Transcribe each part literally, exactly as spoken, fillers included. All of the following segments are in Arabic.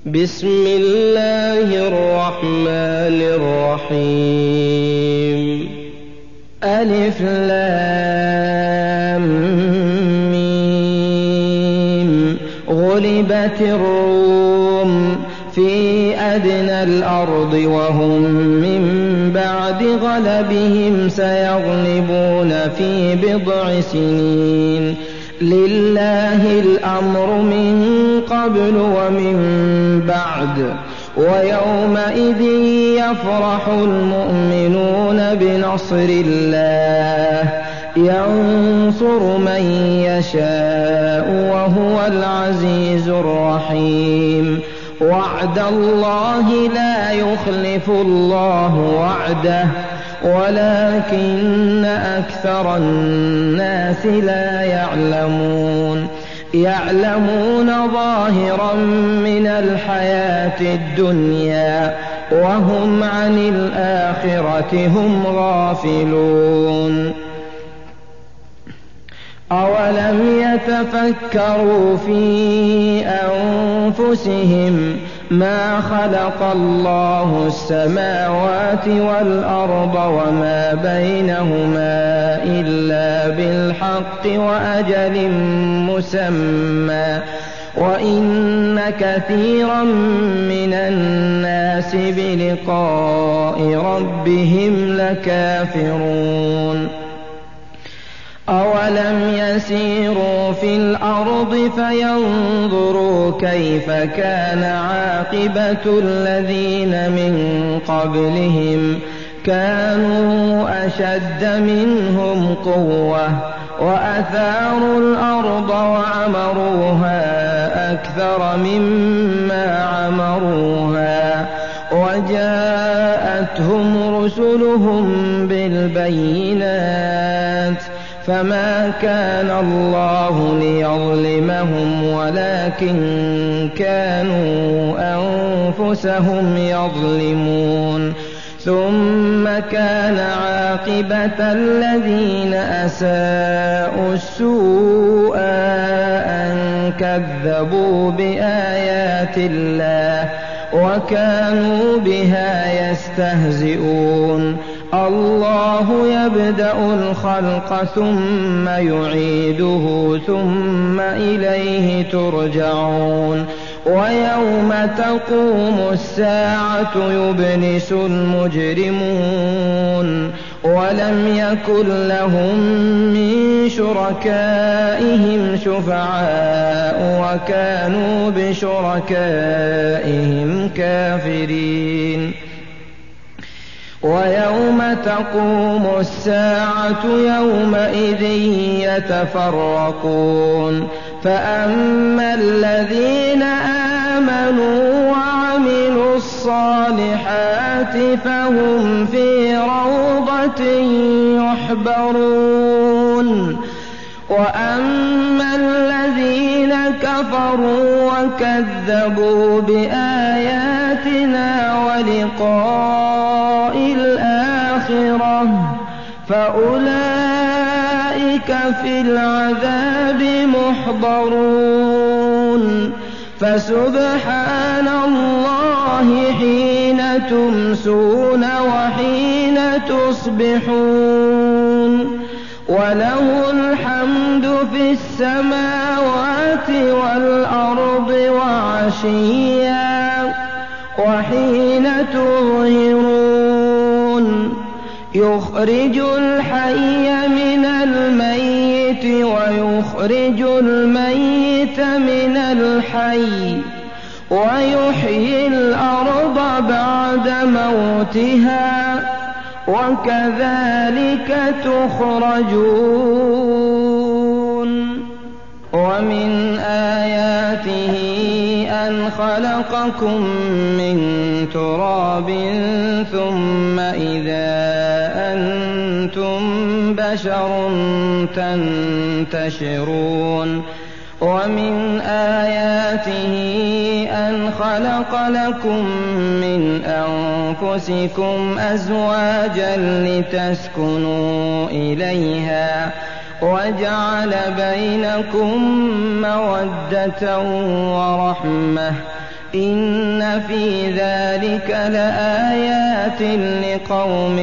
بسم الله الرحمن الرحيم. ألف لام ميم. غلبت الروم في أدنى الأرض وهم من بعد غلبهم سيغلبون في بضع سنين. لله الأمر من قبل ومن بعد، ويومئذ يفرح المؤمنون بنصر الله ينصر من يشاء وهو العزيز الرحيم. وعد الله لا يخلف الله وعده ولكن أكثر الناس لا يعلمون. يعلمون ظاهرا من الحياة الدنيا وهم عن الآخرة هم غافلون. أولم يتفكروا في أنفسهم ما خلق الله السماوات والأرض وما بينهما إلا بالحق وأجل مسمى وإن كثيرا من الناس بلقاء ربهم لكافرون. أولم يسيروا في الأرض فينظروا كيف كان عاقبة الذين من قبلهم كانوا أشد منهم قوة وأثاروا الأرض وعمروها أكثر مما عمروها وجاءتهم رسلهم بالبينات فما كان الله ليظلمهم ولكن كانوا أنفسهم يظلمون. ثم كان عاقبة الذين أساءوا السوء أن كذبوا بآيات الله وكانوا بها يستهزئون. الله يبدأ الخلق ثم يعيده ثم إليه ترجعون. ويوم تقوم الساعة يبلس المجرمون ولم يكن لهم من شركائهم شفعاء وكانوا بشركائهم كافرين. ويوم تقوم الساعة يومئذ يتفرقون فأما الذين آمنوا وعملوا الصالحات فهم في روضة يحبرون. وأما الذين كفروا وكذبوا بآياتنا ولقاء الآخرة فأولئك في العذاب محضرون. فسبحان الله حين تمسون وحين تصبحون وله الحمد في السماوات والأرض وعشيا وحين تظهرون. يخرج الحي من الميت ويخرج الميت من الحي ويحيي الأرض بعد موتها وكذلك تخرجون. ومن آياته أن خلقكم من تراب ثم إذا أنتم بشر تنتشرون. ومن آياته أن خلق لكم من أنفسكم أزواجا لتسكنوا إليها وجعل بينكم مودة ورحمة إن في ذلك لآيات لقوم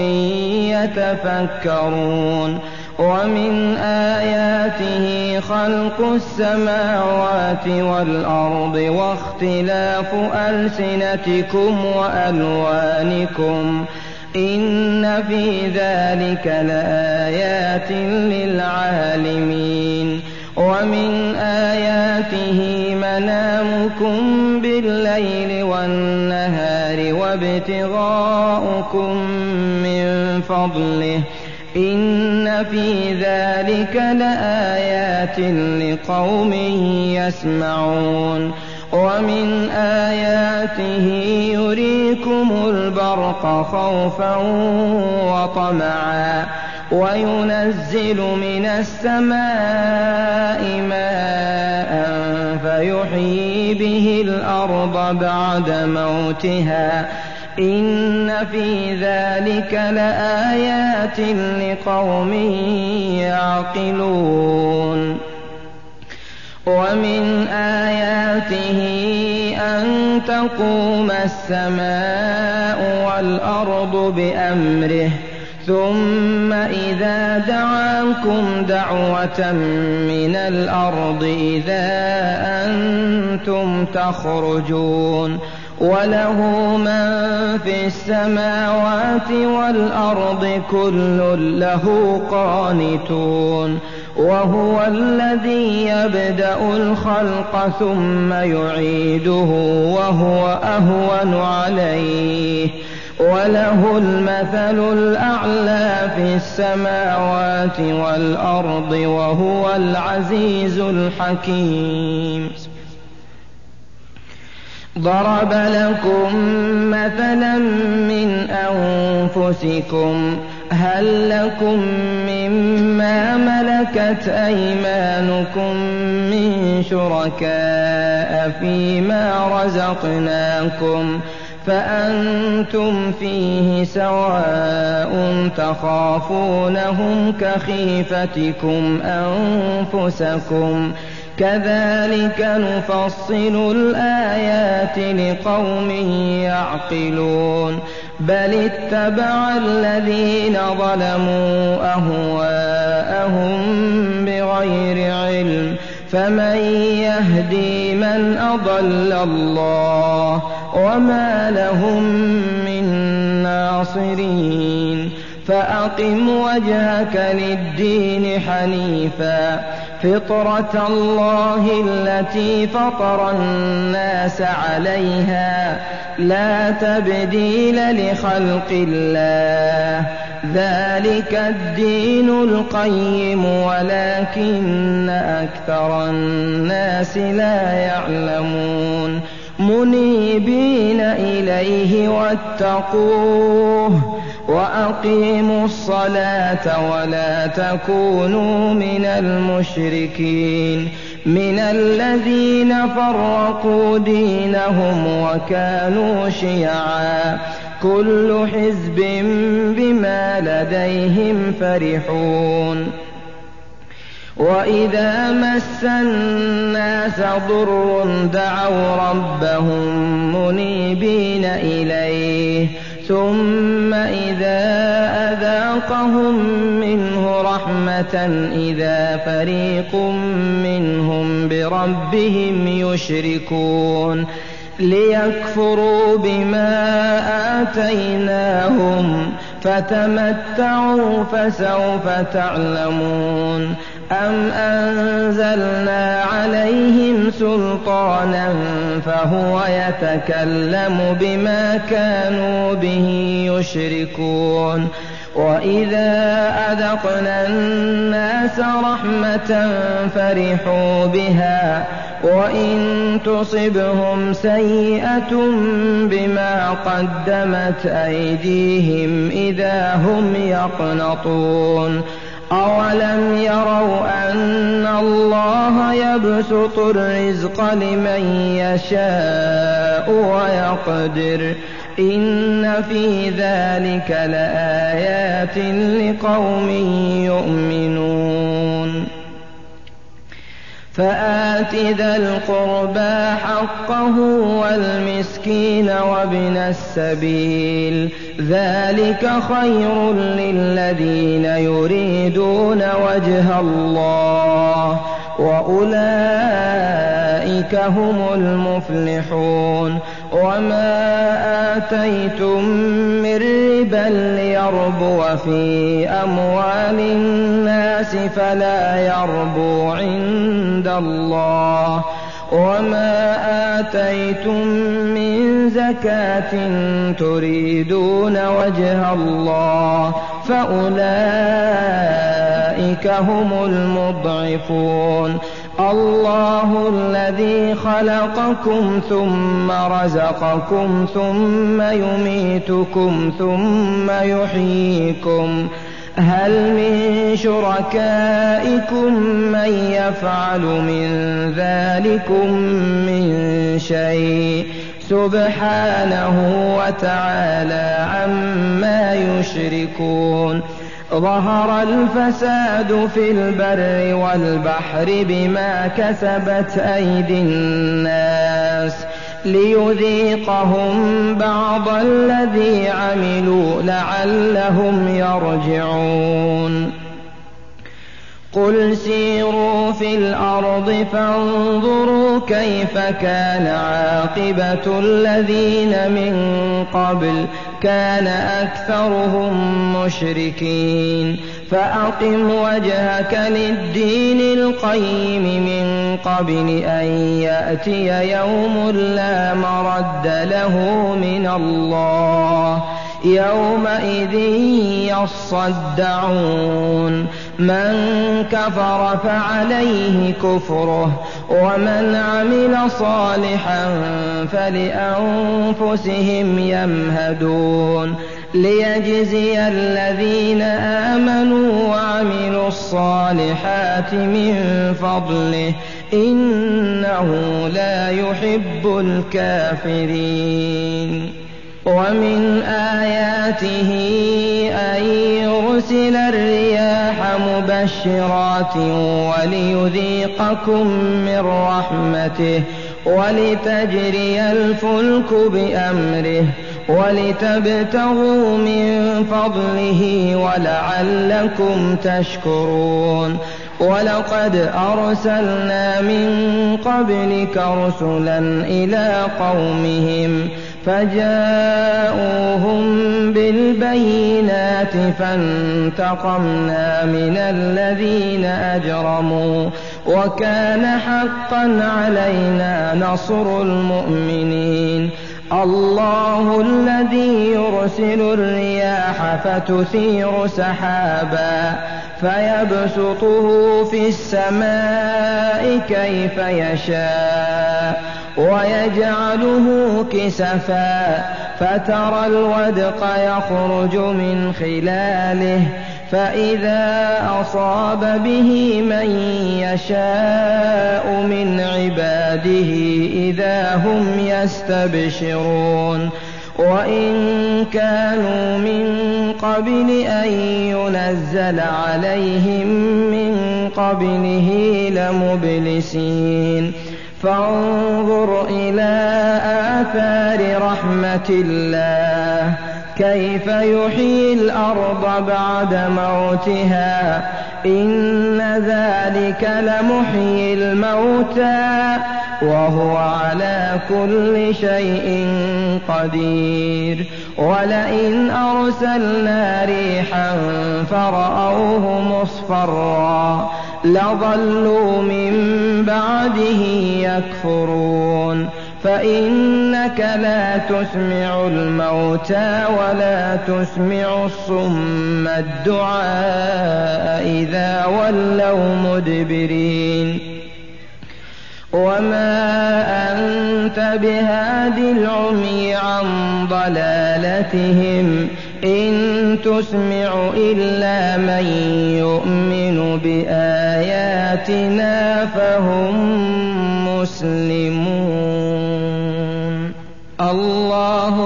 يتفكرون ومن آياته خلق السماوات والأرض واختلاف ألسنتكم وألوانكم إن في ذلك لآيات للعالمين ومن آياته منامكم بالليل والنهار وابتغاؤكم من فضله إن في ذلك لآيات لقوم يسمعون ومن آياته يريكم البرق خوفا وطمعا وينزل من السماء ماء فيحيي به الأرض بعد موتها إن في ذلك لآيات لقوم يعقلون ومن آياته أن تقوم السماء والأرض بأمره ثم إذا دعاكم دعوة من الأرض إذا أنتم تخرجون وله من في السماوات والأرض كل له قانتون وهو الذي يبدأ الخلق ثم يعيده وهو أهون عليه وله المثل الأعلى في السماوات والأرض وهو العزيز الحكيم ضرب لكم مثلا من أنفسكم هل لكم مما ملكت أيمانكم من شركاء فيما رزقناكم فأنتم فيه سواء تخافونهم كخيفتكم أنفسكم كذلك نفصل الآيات لقوم يعقلون بل اتبع الذين ظلموا أهواءهم بغير علم فمن يهدي من أضل الله وما لهم من ناصرين فأقم وجهك للدين حنيفا فطرة الله التي فطر الناس عليها لا تبديل لخلق الله ذلك الدين القيم ولكن أكثر الناس لا يعلمون منيبين إليه واتقوه وأقيموا الصلاة ولا تكونوا من المشركين من الذين فرقوا دينهم وكانوا شيعا كل حزب بما لديهم فرحون وإذا مس الناس ضر دعوا ربهم منيبين إليه ثم إذا أذاقهم منه رحمة إذا فريق منهم بربهم يشركون ليكفروا بما آتيناهم فتمتعوا فسوف تعلمون أم أنزلنا عليهم سلطانا فهو يتكلم بما كانوا به يشركون وإذا أذقنا الناس رحمة فرحوا بها وإن تصبهم سيئة بما قدمت أيديهم إذا هم يقنطون أولم يروا أن الله يبسط الرزق لمن يشاء ويقدر إن في ذلك لآيات لقوم يؤمنون فآت ذا القربى حقه والمسكين وابن السبيل ذلك خير للذين يريدون وجه الله وأولئك هم المفلحون. وما آتيتم من ربا ليربو في أموال الناس فلا يربو عند الله وما آتيتم من زكاة تريدون وجه الله فأولئك هم المضعفون. الله الذي خلقكم ثم رزقكم ثم يميتكم ثم يحييكم هل من شركائكم من يفعل من ذلكم من شيء سبحانه وتعالى عما يشركون. ظهر الفساد في البر والبحر بما كسبت أيدي الناس ليذيقهم بعض الذي عملوا لعلهم يرجعون. قل سيروا في الأرض فانظروا كيف كان عاقبة الذين من قبل كان أكثرهم مشركين. فأقم وجهك للدين القيم من قبل أن يأتي يوم لا مرد له من الله يومئذ يصدعون. من كفر فعليه كفره ومن عمل صالحا فلأنفسهم يمهدون ليجزي الذين آمنوا وعملوا الصالحات من فضله إنه لا يحب الكافرين. ومن آياته أن يرسل الرياح مبشرات وليذيقكم من رحمته ولتجري الفلك بأمره ولتبتغوا من فضله ولعلكم تشكرون. ولقد أرسلنا من قبلك رسلا إلى قومهم فجاءوهم بالبينات فانتقمنا من الذين أجرموا وكان حقا علينا نصر المؤمنين. الله الذي يرسل الرياح فتثير سحابا فيبسطه في السماء كيف يشاء ويجعله كسفا فترى الودق يخرج من خلاله فإذا أصاب به من يشاء من عباده إذا هم يستبشرون. وإن كانوا من قبل أن ينزل عليهم من قبله لمبلسين. فانظر إلى آثار رحمة الله كيف يحيي الأرض بعد موتها إن ذلك لمحيي الموتى وهو على كل شيء قدير. ولئن أرسلنا ريحا فرأوه مصفرا لظلوا من بعده يكفرون. فإنك لا تسمع الموتى ولا تسمع الصم الدعاء إذا ولوا مدبرين. وما أنت بهاد العمي عن ضلالتهم إن تسمع إلا من يؤمن بآياتنا فهم مسلمون. الله الذي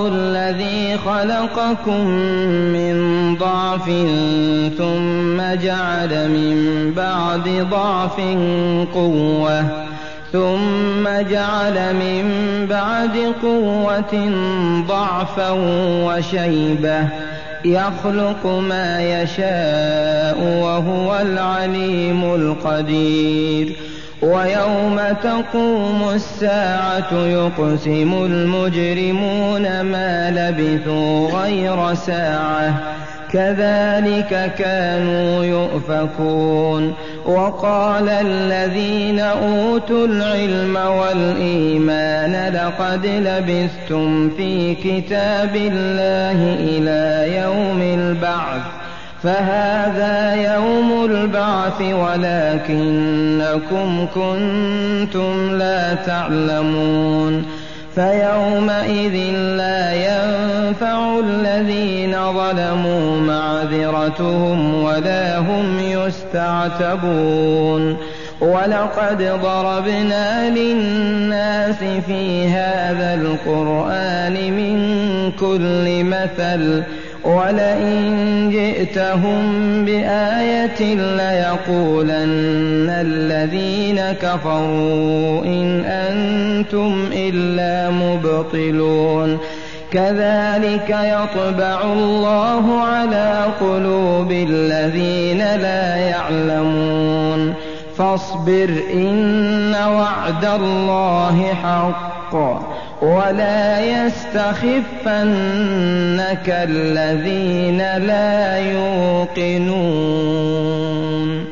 الذي خلقكم من ضعف ثم جعل من بعد ضعف قوة ثم جعل من بعد قوة ضعفا وشيبة يخلق ما يشاء وهو العليم القدير ويوم تقوم الساعة يقسم المجرمون ما لبثوا غير ساعة كذلك كانوا يؤفكون وقال الذين أوتوا العلم والإيمان لقد لبثتم في كتاب الله إلى يوم البعث فهذا يوم البعث ولكنكم كنتم لا تعلمون فيومئذ لا ينفع الذين ظلموا معذرتهم ولا هم يستعتبون ولقد ضربنا للناس في هذا القرآن من كل مثل ولئن جئتهم بآية ليقولن الذين كفروا إن أنتم إلا مبطلون كذلك يطبع الله على قلوب الذين لا يعلمون فاصبر إن وعد الله حق ولا يستخفنك الذين لا يوقنون.